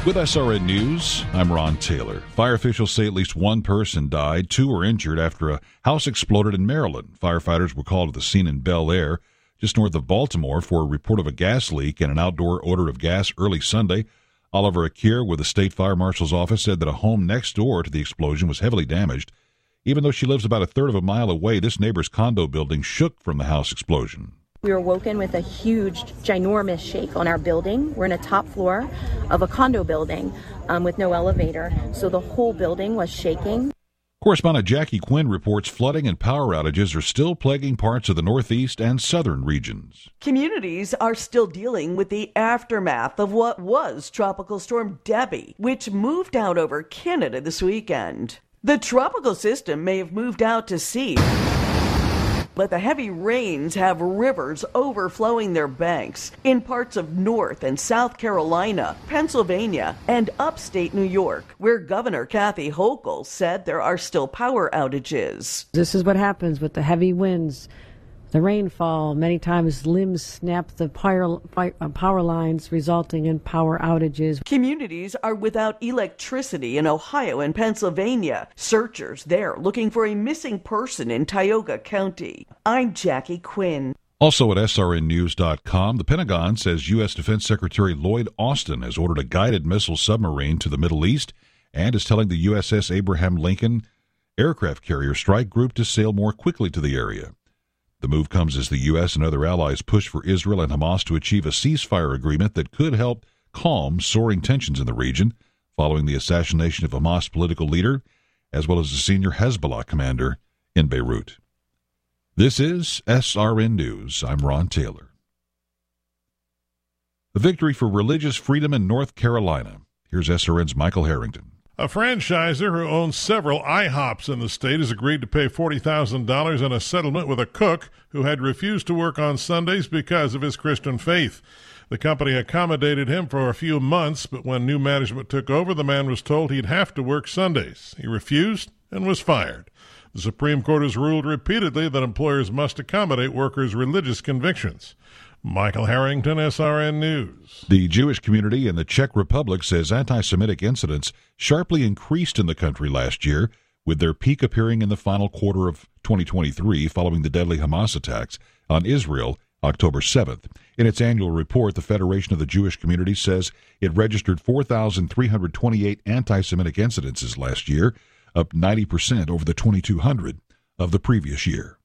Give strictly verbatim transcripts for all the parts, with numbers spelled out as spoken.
With S R N News, I'm Ron Taylor. Fire officials say at least one person died. Two were injured after a house exploded in Maryland. Firefighters were called to the scene in Bel Air, just north of Baltimore, for a report of a gas leak and an outdoor odor of gas early Sunday. Oliver Akir with the State Fire Marshal's office said that a home next door to the explosion was heavily damaged. Even though she lives about a third of a mile away, this neighbor's condo building shook from the house explosion. We were woken with a huge, ginormous shake on our building. We're in a top floor of a condo building um, with no elevator, so the whole building was shaking. Correspondent Jackie Quinn reports flooding and power outages are still plaguing parts of the northeast and southern regions. Communities are still dealing with the aftermath of what was Tropical Storm Debbie, which moved out over Canada this weekend. The tropical system may have moved out to sea, but the heavy rains have rivers overflowing their banks in parts of North and South Carolina, Pennsylvania, and upstate New York, where Governor Kathy Hochul said there are still power outages. This is what happens with the heavy winds, the rainfall. Many times limbs snap the power, power lines, resulting in power outages. Communities are without electricity in Ohio and Pennsylvania. Searchers there looking for a missing person in Tioga County. I'm Jackie Quinn. Also at S R N news dot com, the Pentagon says U S. Defense Secretary Lloyd Austin has ordered a guided missile submarine to the Middle East and is telling the U S S Abraham Lincoln aircraft carrier strike group to sail more quickly to the area. The move comes as the U S and other allies push for Israel and Hamas to achieve a ceasefire agreement that could help calm soaring tensions in the region following the assassination of Hamas political leader as well as the senior Hezbollah commander in Beirut. This is S R N News. I'm Ron Taylor. A victory for religious freedom in North Carolina. Here's S R N's Michael Harrington. A franchisor who owns several IHOPs in the state has agreed to pay forty thousand dollars in a settlement with a cook who had refused to work on Sundays because of his Christian faith. The company accommodated him for a few months, but when new management took over, the man was told he'd have to work Sundays. He refused and was fired. The Supreme Court has ruled repeatedly that employers must accommodate workers' religious convictions. Michael Harrington, S R N News. The Jewish community in the Czech Republic says anti-Semitic incidents sharply increased in the country last year, with their peak appearing in the final quarter of twenty twenty-three following the deadly Hamas attacks on Israel October seventh. In its annual report, the Federation of the Jewish Community says it registered four thousand three hundred twenty-eight anti-Semitic incidences last year, up ninety percent over the twenty-two hundred of the previous year.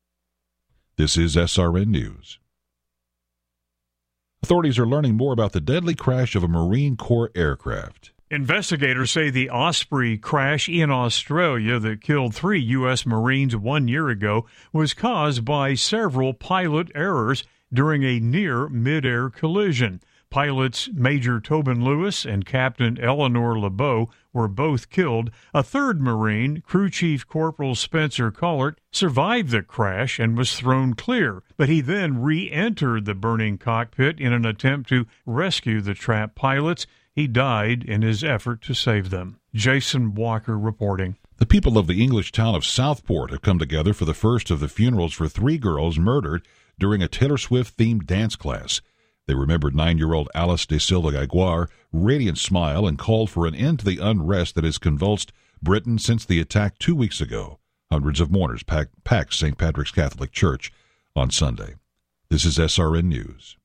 This is S R N News. Authorities are learning more about the deadly crash of a Marine Corps aircraft. Investigators say the Osprey crash in Australia that killed three U S. Marines one year ago was caused by several pilot errors during a near mid-air collision. Pilots Major Tobin Lewis and Captain Eleanor LeBeau were both killed. A third Marine, Crew Chief Corporal Spencer Collart, survived the crash and was thrown clear, but he then re-entered the burning cockpit in an attempt to rescue the trapped pilots. He died in his effort to save them. Jason Walker reporting. The people of the English town of Southport have come together for the first of the funerals for three girls murdered during a Taylor Swift-themed dance class. They remembered nine-year-old Alice De Silva Gaguar, radiant smile, and called for an end to the unrest that has convulsed Britain since the attack two weeks ago. Hundreds of mourners packed, packed Saint Patrick's Catholic Church on Sunday. This is S R N News.